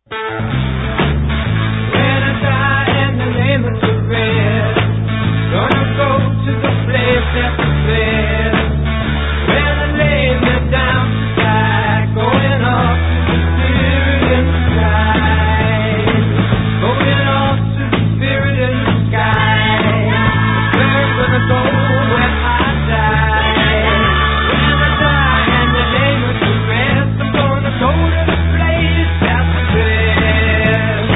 When I die in the name of the red, gonna go to the place that's the best. When I lay me down to die, going off to the spirit in the sky. Going off to the spirit in the sky. Where I'm gonna go when I die. When I die in the name of the rest, I'm gonna go to the place that's the best.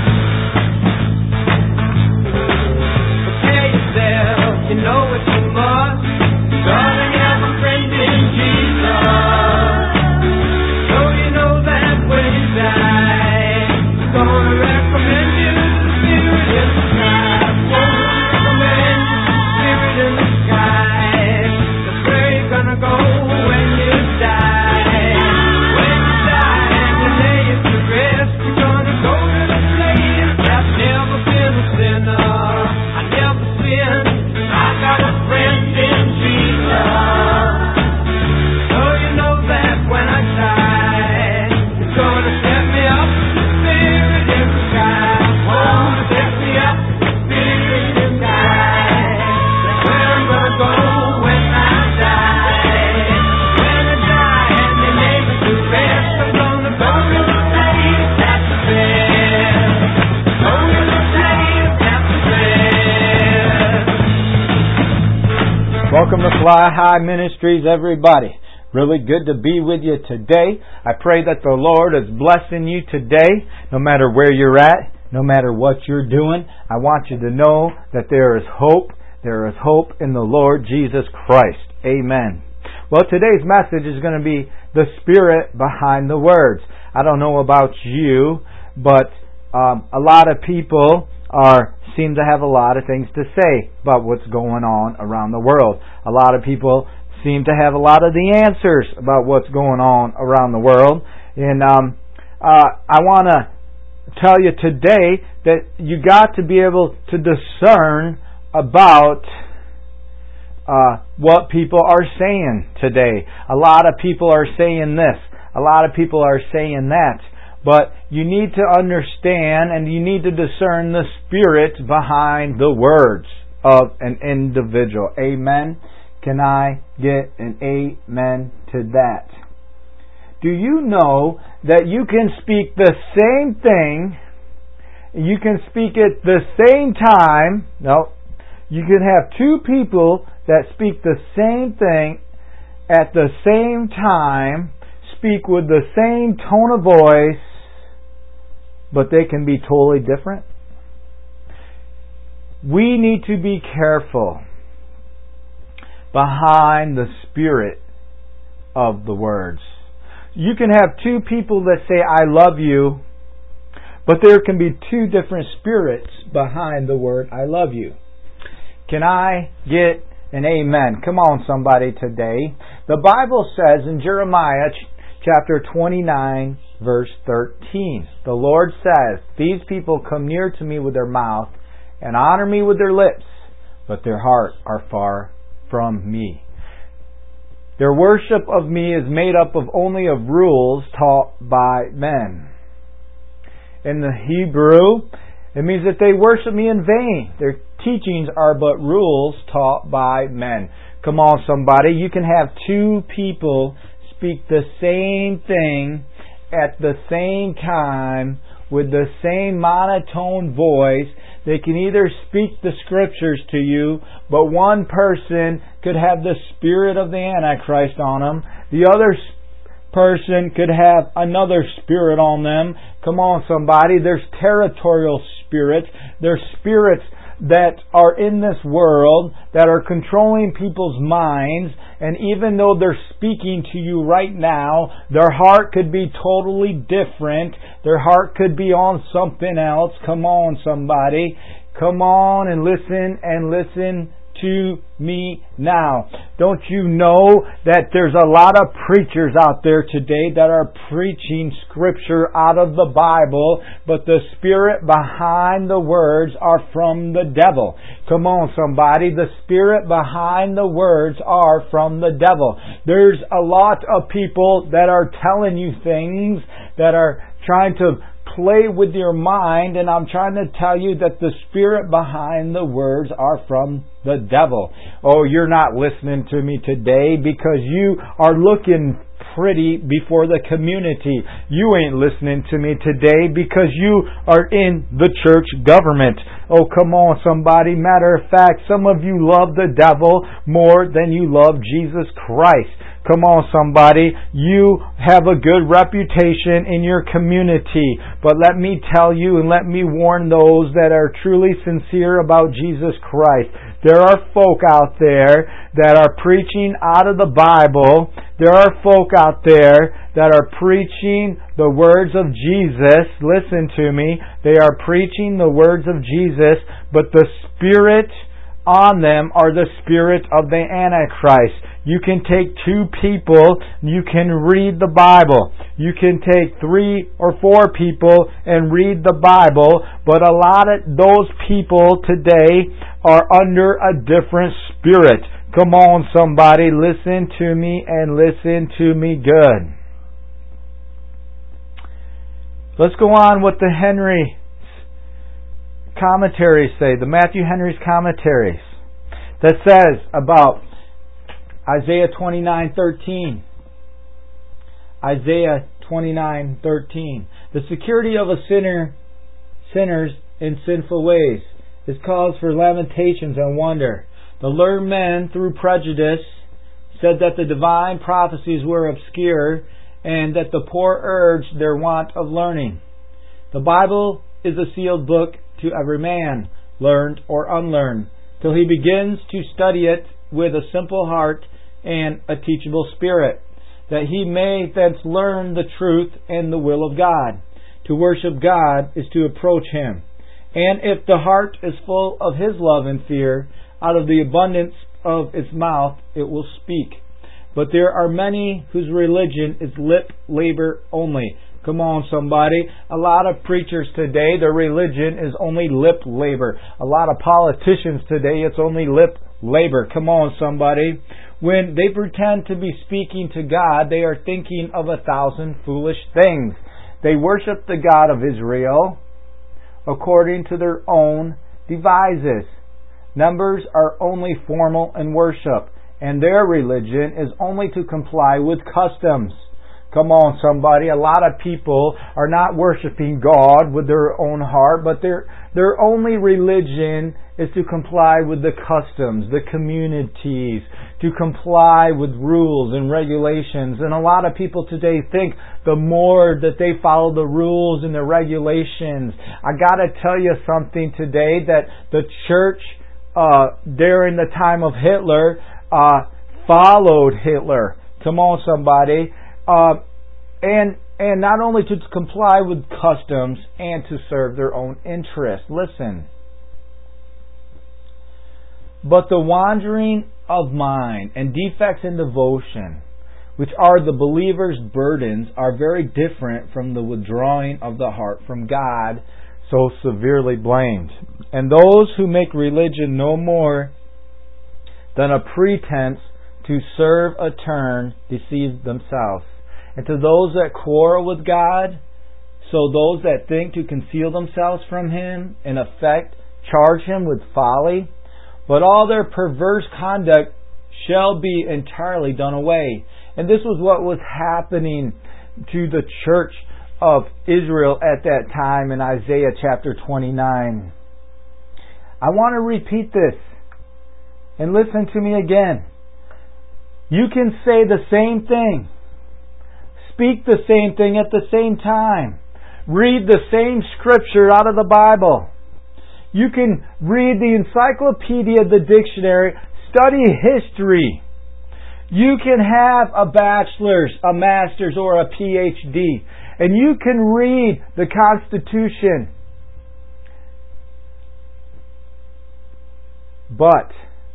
Prepare yourself, you know what you must. Darling, have a friend in Jesus. So you know that when you die, he's gonna recommend you to the spirit in the sky. Gonna recommend you to the spirit in the sky. That's where you're gonna go when you die. When you die and you lay it to rest, you're gonna go to the place that's never been a sinner. I never sinned. I got a friend in Jesus. So you know that when I die, he's gonna set me up to the spirit in the sky. Gonna set me up to the spirit in the sky. That's where I'm gonna go when I die. When I die and they lay me to rest, I'm gonna go to the place that's the best. Go to the place that's the best. Welcome to Fly High Ministries, everybody. Really good to be with you today. I pray that the Lord is blessing you today, no matter where you're at, no matter what you're doing. I want you to know that there is hope. There is hope in the Lord Jesus Christ. Amen. Well, today's message is going to be the spirit behind the words. I don't know about you, but a lot of people seem to have a lot of things to say about what's going on around the world. A lot of people seem to have a lot of the answers about what's going on around the world. And I want to tell you today that you got to be able to discern about what people are saying today. A lot of people are saying this. A lot of people are saying that. But you need to understand and you need to discern the spirit behind the words of an individual. Amen. Can I get an amen to that? Do you know that you can speak the same thing, you can speak it the same time? No. You can have two people that speak the same thing at the same time, speak with the same tone of voice, but they can be totally different. We need to be careful behind the spirit of the words. You can have two people that say, I love you, but there can be two different spirits behind the word, I love you. Can I get an amen? Come on, somebody, today. The Bible says in Jeremiah chapter 29, verse 13, the Lord says, these people come near to me with their mouth and honor me with their lips, but their heart are far from me. Their worship of me is made up of only of rules taught by men. In the Hebrew, it means that they worship me in vain. Their teachings are but rules taught by men. Come on, somebody. You can have two people speak the same thing at the same time with the same monotone voice. They can either speak the scriptures to you, but one person could have the spirit of the Antichrist on them. The other person could have another spirit on them. Come on, somebody. There's territorial spirits. There's spirits that are in this world that are controlling people's minds, and even though they're speaking to you right now, their heart could be totally different. Their heart could be on something else. Come on, somebody. Come on and listen to me now. Don't you know that there's a lot of preachers out there today that are preaching scripture out of the Bible, but the spirit behind the words are from the devil. Come on, somebody. The spirit behind the words are from the devil. There's a lot of people that are telling you things that are trying to play with your mind, and I'm trying to tell you that the spirit behind the words are from the devil. Oh, you're not listening to me today because you are looking pretty before the community. You ain't listening to me today because you are in the church government. Oh, come on, somebody. Matter of fact, some of you love the devil more than you love Jesus Christ. Come on, somebody. You have a good reputation in your community. But let me tell you and let me warn those that are truly sincere about Jesus Christ. There are folk out there that are preaching out of the Bible. There are folk out there that are preaching the words of Jesus. Listen to me. They are preaching the words of Jesus, but the spirit on them are the spirit of the Antichrist. You can take two people, you can read the Bible. You can take 3 or 4 people and read the Bible, but a lot of those people today are under a different spirit. Come on, somebody, listen to me and listen to me good. Let's go on what the Henry commentaries say, the Matthew Henry's commentaries, that says about Isaiah 29:13. Isaiah 29:13. The security of a sinners in sinful ways is cause for lamentations and wonder. The learned men, through prejudice, said that the divine prophecies were obscure and that the poor urged their want of learning. The Bible is a sealed book to every man, learned or unlearned, till he begins to study it with a simple heart and a teachable spirit, that he may thence learn the truth and the will of God. To worship God is to approach Him. And if the heart is full of His love and fear, out of the abundance of its mouth it will speak. But there are many whose religion is lip labor only. Come on, somebody. A lot of preachers today, their religion is only lip labor. A lot of politicians today, it's only lip labor. Come on, somebody. When they pretend to be speaking to God, they are thinking of 1,000 foolish things. They worship the God of Israel according to their own devices. Numbers are only formal in worship, and their religion is only to comply with customs. Come on, somebody. A lot of people are not worshiping God with their own heart, but their only religion is to comply with the customs, the communities, to comply with rules and regulations. And a lot of people today think the more that they follow the rules and the regulations. I got to tell you something today, that the church during the time of Hitler followed Hitler. Come on, somebody. And not only to comply with customs and to serve their own interest. Listen. But the wandering of mind and defects in devotion, which are the believer's burdens, are very different from the withdrawing of the heart from God, so severely blamed. And those who make religion no more than a pretense to serve a turn deceive themselves. And to those that quarrel with God, so those that think to conceal themselves from Him, in effect charge Him with folly. But all their perverse conduct shall be entirely done away. And this was what was happening to the church of Israel at that time in Isaiah chapter 29. I want to repeat this, and listen to me again. You can say the same thing, speak the same thing at the same time, read the same scripture out of the Bible. You can read the encyclopedia, the dictionary, study history. You can have a bachelor's, a master's, or a PhD, and you can read the Constitution. But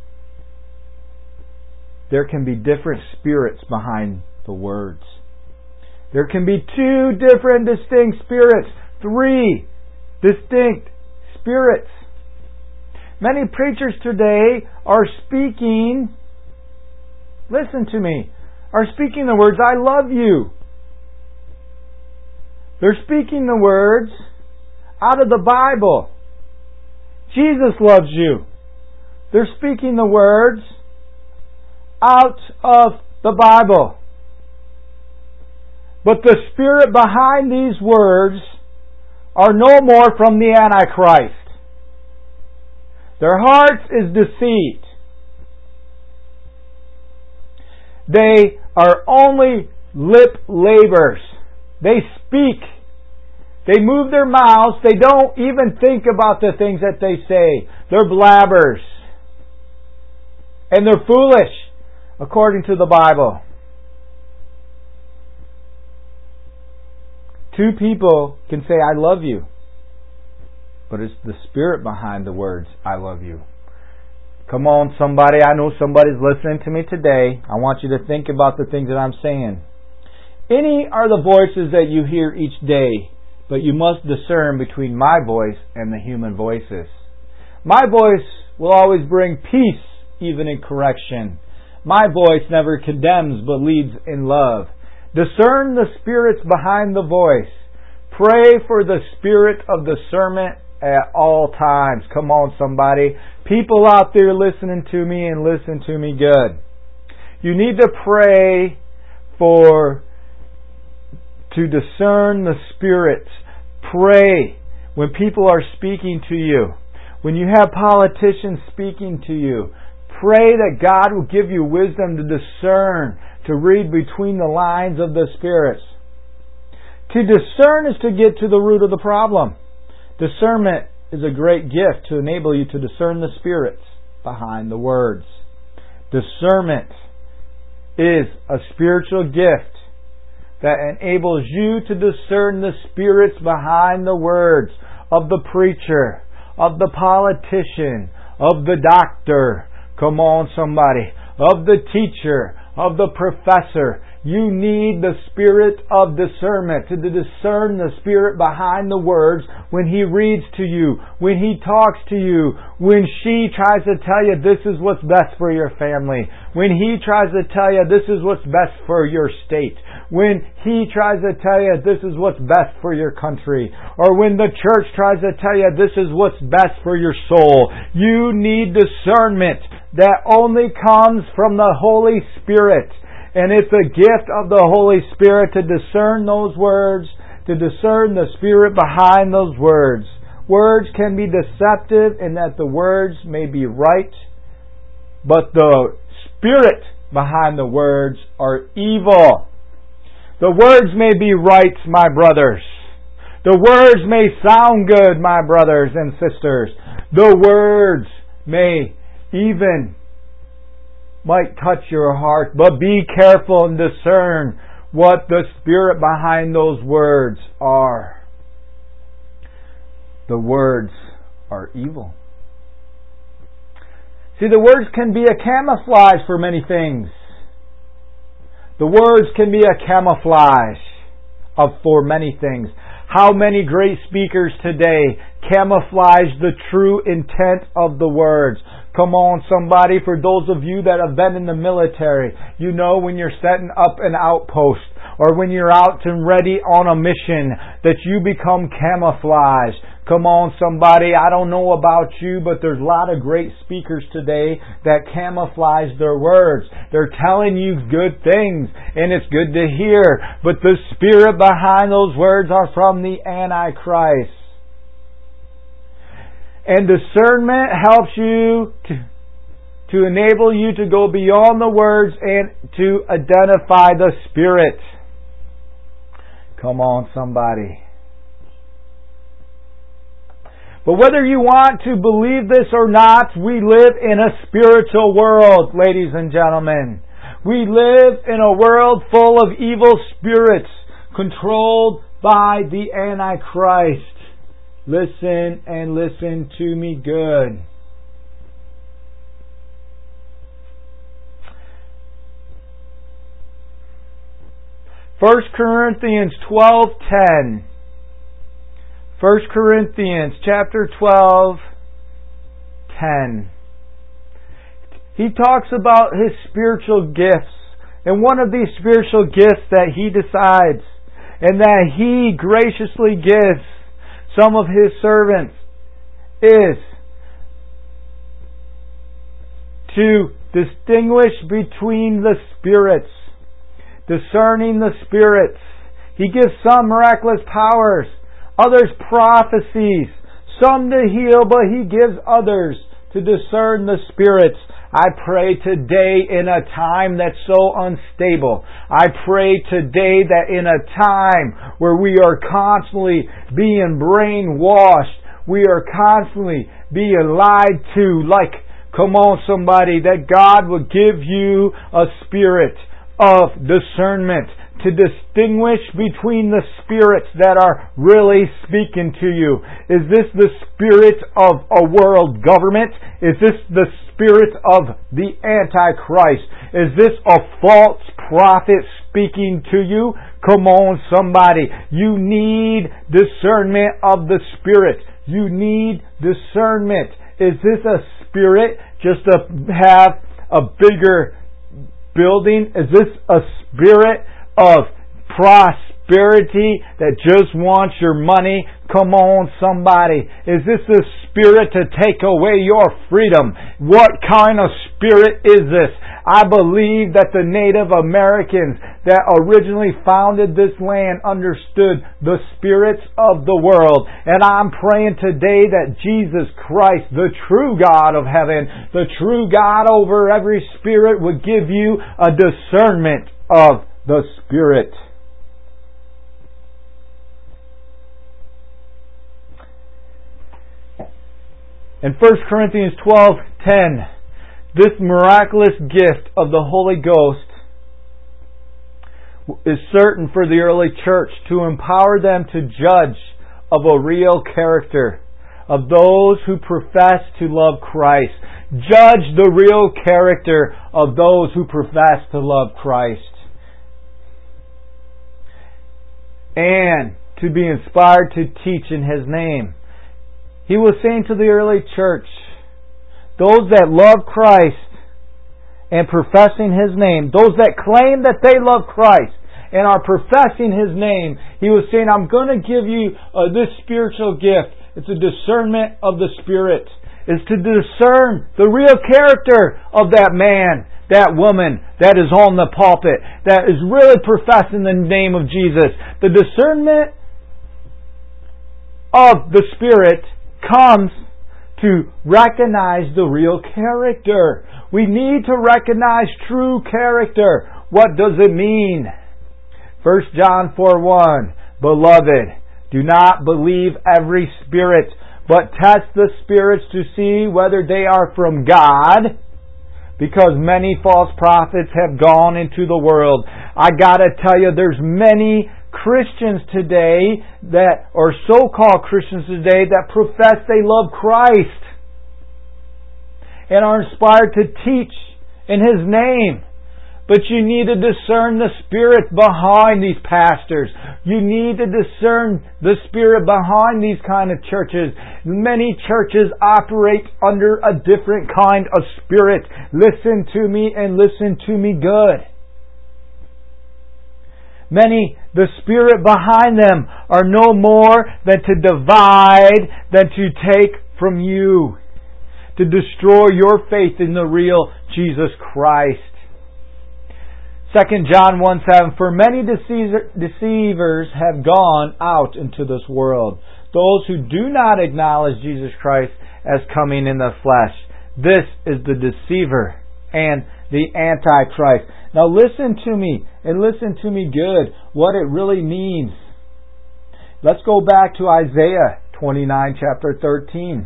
there can be different spirits behind the words. There can be 2 different distinct spirits, 3 distinct spirits. Many preachers today are speaking, listen to me, are speaking the words, I love you. They're speaking the words out of the Bible. Jesus loves you. They're speaking the words out of the Bible. But the spirit behind these words are no more from the Antichrist. Their hearts is deceit. They are only lip labors. They speak. They move their mouths. They don't even think about the things that they say. They're blabbers. And they're foolish, according to the Bible. Two people can say, I love you. But it's the spirit behind the words, I love you. Come on, somebody. I know somebody's listening to me today. I want you to think about the things that I'm saying. Any are the voices that you hear each day, but you must discern between my voice and the human voices. My voice will always bring peace, even in correction. My voice never condemns, but leads in love. Discern the spirits behind the voice. Pray for the spirit of discernment at all times. Come on, somebody. People out there listening to me and listen to me good. You need to pray to discern the spirits. Pray when people are speaking to you. When you have politicians speaking to you, pray that God will give you wisdom to discern, to read between the lines of the spirits. To discern is to get to the root of the problem. Discernment is a great gift to enable you to discern the spirits behind the words. Discernment is a spiritual gift that enables you to discern the spirits behind the words of the preacher, of the politician, of the doctor. Come on, somebody. Of the teacher, of the professor. You need the spirit of discernment to discern the spirit behind the words when he reads to you, when he talks to you, when she tries to tell you this is what's best for your family, when he tries to tell you this is what's best for your state, when he tries to tell you this is what's best for your country, or when the church tries to tell you this is what's best for your soul. You need discernment that only comes from the Holy Spirit. And it's a gift of the Holy Spirit to discern those words, to discern the spirit behind those words. Words can be deceptive in that the words may be right, but the spirit behind the words are evil. The words may be right, my brothers. The words may sound good, my brothers and sisters. The words may even might touch your heart, but be careful and discern what the spirit behind those words are. The words are evil. See, the words can be a camouflage for many things. The words can be a camouflage for many things. How many great speakers today camouflage the true intent of the words? Come on, somebody, for those of you that have been in the military, you know when you're setting up an outpost or when you're out and ready on a mission that you become camouflaged. Come on, somebody, I don't know about you, but there's a lot of great speakers today that camouflage their words. They're telling you good things, and it's good to hear, but the spirit behind those words are from the Antichrist. And discernment helps you to enable you to go beyond the words and to identify the Spirit. Come on, somebody. But whether you want to believe this or not, we live in a spiritual world, ladies and gentlemen. We live in a world full of evil spirits controlled by the Antichrist. Listen and listen to me good. First Corinthians 12:10. 1 Corinthians chapter 12:10. He talks about his spiritual gifts. And one of these spiritual gifts that he decides and that He graciously gives some of His servants is to distinguish between the spirits, discerning the spirits. He gives some miraculous powers, others prophecies, some to heal, but He gives others to discern the spirits. I pray today in a time that's so unstable. I pray today that in a time where we are constantly being brainwashed, we are constantly being lied to, like, come on somebody, that God will give you a spirit of discernment to distinguish between the spirits that are really speaking to you. Is this the spirit of a world government? Is this the spirit of the Antichrist? Is this a false prophet speaking to you? Come on somebody. You need discernment of the Spirit. You need discernment. Is this a spirit just to have a bigger building? Is this a spirit of prosperity that just wants your money? Come on somebody. Is this a spirit to take away your freedom? What kind of spirit is this? I believe that the Native Americans that originally founded this land understood the spirits of the world. And I'm praying today that Jesus Christ, the true God of heaven, the true God over every spirit, would give you a discernment of the Spirit. In 1 Corinthians 12:10, this miraculous gift of the Holy Ghost is certain for the early church to empower them to judge of a real character of those who profess to love Christ. Judge the real character of those who profess to love Christ. And to be inspired to teach in His name. He was saying to the early church, those that love Christ and professing His name, those that claim that they love Christ and are professing His name, He was saying, I'm going to give you this spiritual gift. It's a discernment of the Spirit. It's to discern the real character of that man, that woman that is on the pulpit, that is really professing the name of Jesus. The discernment of the Spirit comes to recognize the real character. We need to recognize true character. What does it mean? 1 John 4:1, Beloved, do not believe every spirit, but test the spirits to see whether they are from God, because many false prophets have gone into the world. I gotta tell you, there's many Christians today that, or so-called Christians today, that profess they love Christ and are inspired to teach in His name. But you need to discern the spirit behind these pastors. You need to discern the spirit behind these kind of churches. Many churches operate under a different kind of spirit. Listen to me and listen to me good. Many, the spirit behind them are no more than to divide, than to take from you, to destroy your faith in the real Jesus Christ. 2 John 1:7, For many deceivers have gone out into this world, those who do not acknowledge Jesus Christ as coming in the flesh. This is the deceiver and the Antichrist. Now listen to me, and listen to me good, what it really means. Let's go back to Isaiah 29, chapter 13.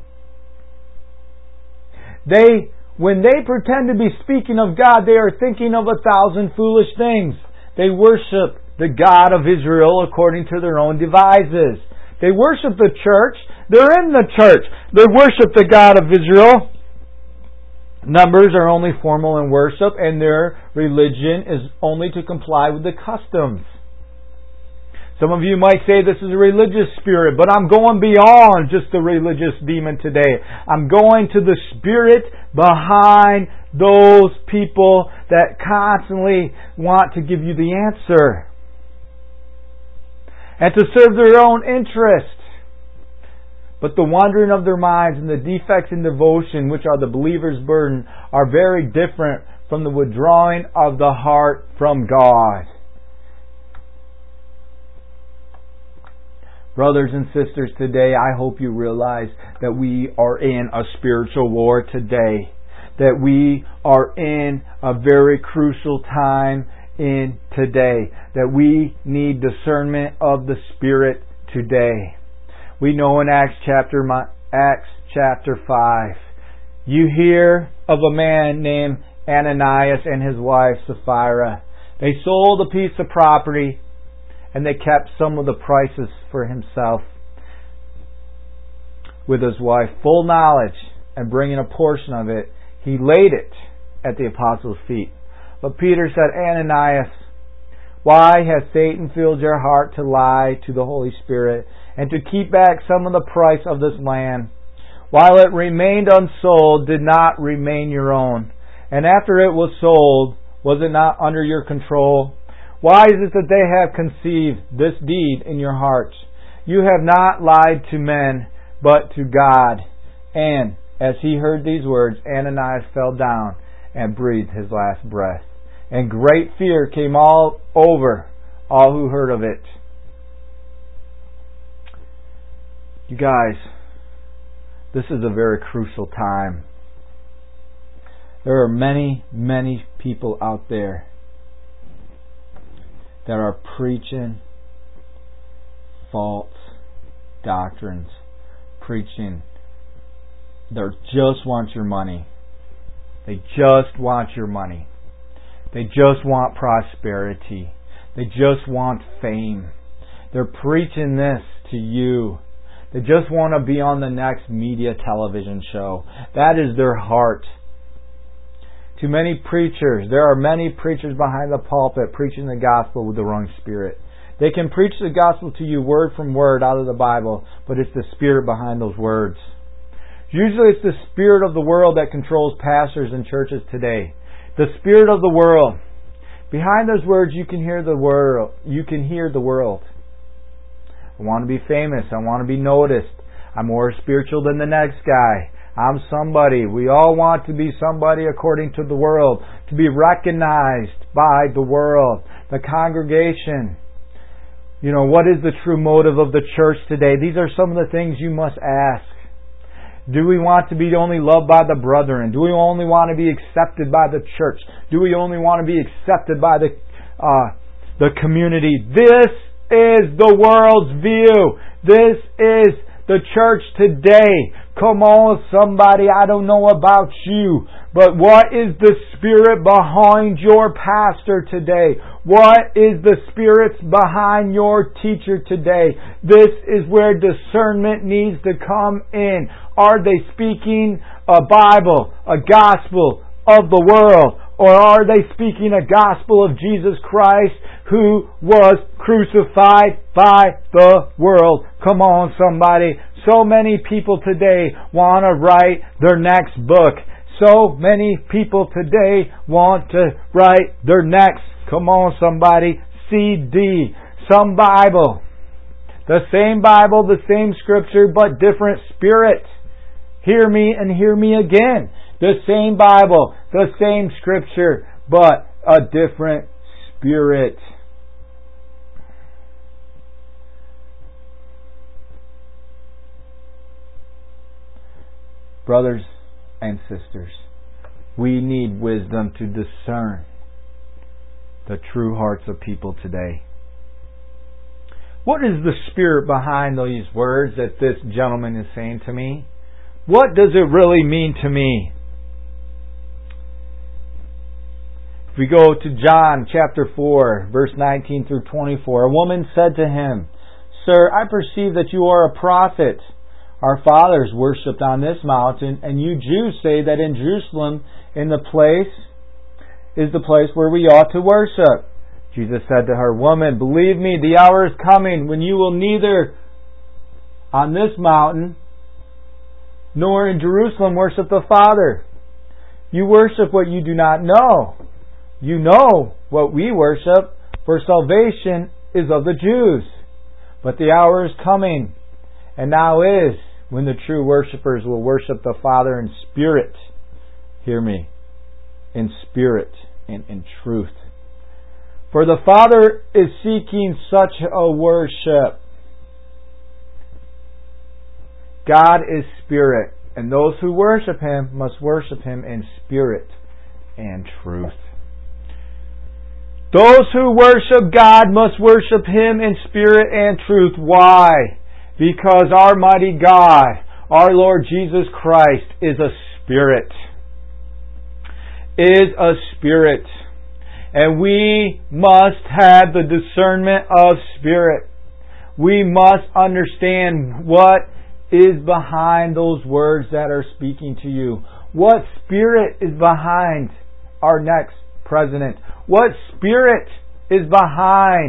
When they pretend to be speaking of God, they are thinking of 1,000 foolish things. They worship the God of Israel according to their own devices. They worship the church. They're in the church. They worship the God of Israel. Numbers are only formal in worship, and their religion is only to comply with the customs. Some of you might say this is a religious spirit, but I'm going beyond just the religious demon today. I'm going to the spirit behind those people that constantly want to give you the answer. and to serve their own interest. But the wandering of their minds and the defects in devotion, which are the believer's burden, are very different from the withdrawing of the heart from God. Brothers and sisters, today I hope you realize that we are in a spiritual war today. That we are in a very crucial time in today. That we need discernment of the Spirit today. We know in Acts chapter 5, you hear of a man named Ananias and his wife Sapphira. They sold a piece of property and they kept some of the prices for himself with his wife. Full knowledge and bringing a portion of it, he laid it at the apostles' feet. But Peter said, Ananias, why has Satan filled your heart to lie to the Holy Spirit and to keep back some of the price of this land? While it remained unsold, did not remain your own. And after it was sold, was it not under your control? Why is it that they have conceived this deed in your hearts? You have not lied to men, but to God. And as he heard these words, Ananias fell down and breathed his last breath. And great fear came all over all who heard of it. You guys, this is a very crucial time. There are many, many people out there that are preaching false doctrines, preaching they just want your money. They just want your money. They just want prosperity. They just want fame. They're preaching this to you. They just want to be on the next media television show. That is their heart. To many preachers, there are many preachers behind the pulpit preaching the gospel with the wrong spirit. They can preach the gospel to you word from word out of the Bible, but it's the spirit behind those words. Usually it's the spirit of the world that controls pastors and churches today. The spirit of the world. Behind those words you can hear the world. You can hear the world. I want to be famous. I want to be noticed. I'm more spiritual than the next guy. I'm somebody. We all want to be somebody according to the world, to be recognized by the world, the congregation. You know, what is the true motive of the church today? These are some of the things you must ask. Do we want to be only loved by the brethren? Do we only want to be accepted by the church? Do we only want to be accepted by the community? This is the world's view. This is the church today. Come on, somebody, I don't know about you, but what is the spirit behind your pastor today? What is the spirit behind your teacher today? This is where discernment needs to come in. Are they speaking a Bible, a gospel of the world? Or are they speaking a gospel of Jesus Christ who was crucified by the world? Come on, somebody. So many people today want to write their next book. So many people today want to write their next, come on, somebody, CD. Some Bible. The same scripture, but different spirit. Hear me and hear me again. The same Bible, the same scripture, but a different spirit. Brothers and sisters, we need wisdom to discern the true hearts of people today. What is the spirit behind these words that this gentleman is saying to me? What does it really mean to me? If we go to John chapter 4, verse 19 through 24, a woman said to him, Sir, I perceive that you are a prophet. Our fathers worshipped on this mountain, and you Jews say that in Jerusalem is the place where we ought to worship. Jesus said to her, Woman, believe me, the hour is coming when you will neither on this mountain nor in Jerusalem worship the Father. You worship what you do not know. You know what we worship, for salvation is of the Jews. But the hour is coming, and now is, when the true worshipers will worship the Father in spirit. Hear me. In spirit and in truth. For the Father is seeking such a worship. God is spirit, and those who worship Him must worship Him in spirit and truth. Those who worship God must worship Him in spirit and truth. Why? Because our mighty God, our Lord Jesus Christ, is a spirit. Is a spirit. And we must have the discernment of spirit. We must understand what is behind those words that are speaking to you. What spirit is behind our next president? What spirit is behind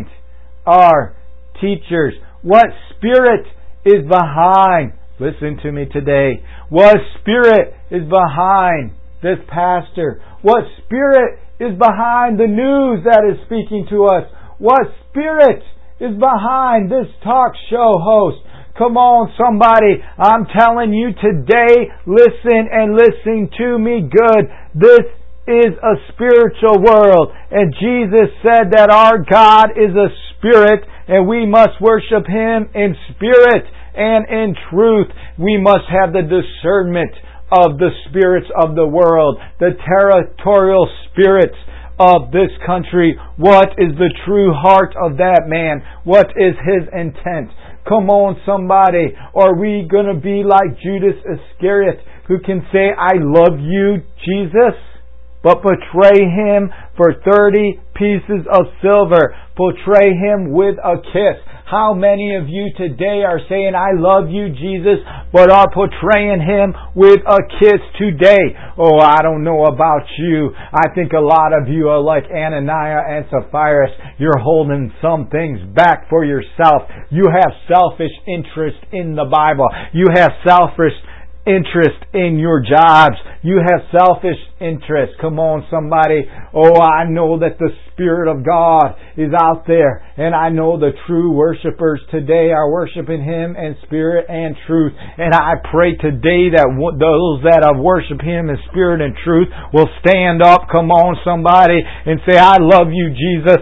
our teachers? What spirit is behind, listen to me today, what spirit is behind this pastor? What spirit is behind the news that is speaking to us? What spirit is behind this talk show host? Come on, somebody. I'm telling you today, listen and listen to me good. This is a spiritual world. And Jesus said that our God is a spirit and we must worship Him in spirit and in truth. We must have the discernment of the spirits of the world, the territorial spirits of this country. What is the true heart of that man? What is his intent? Come on, somebody. Are we going to be like Judas Iscariot, who can say, I love you, Jesus, but betray Him for 30 pieces of silver? Portray Him with a kiss. How many of you today are saying, I love you, Jesus, but are portraying Him with a kiss today? Oh, I don't know about you. I think a lot of you are like Ananias and Sapphira. You're holding some things back for yourself. You have selfish interest in the Bible. You have selfish interest in your jobs. You have selfish interest. Come on, somebody. Oh, I know that the Spirit of God is out there, and I know the true worshipers today are worshiping Him in spirit and truth. And I pray today that those that have worshiped Him in spirit and truth will stand up, come on, somebody, and say, I love you, Jesus,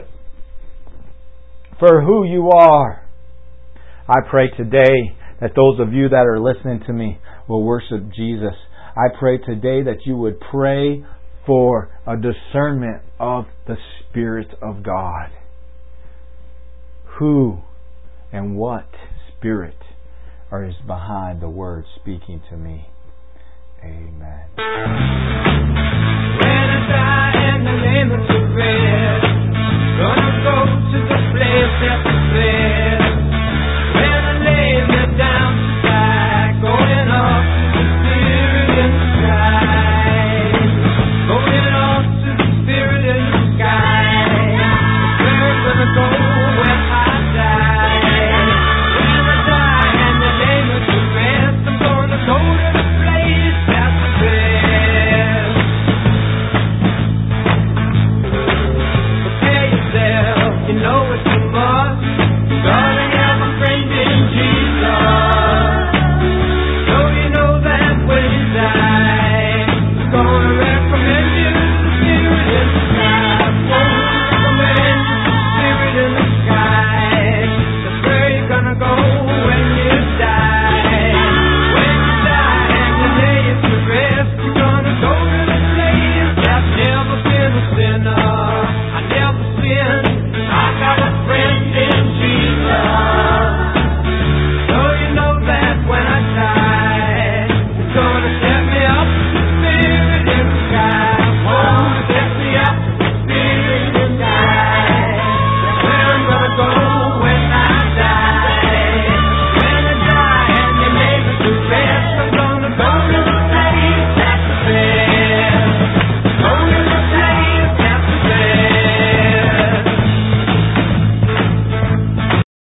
for who you are. I pray today that those of you that are listening to me will worship Jesus. I pray today that you would pray for a discernment of the Spirit of God. Who and what spirit is behind the word speaking to me? Amen.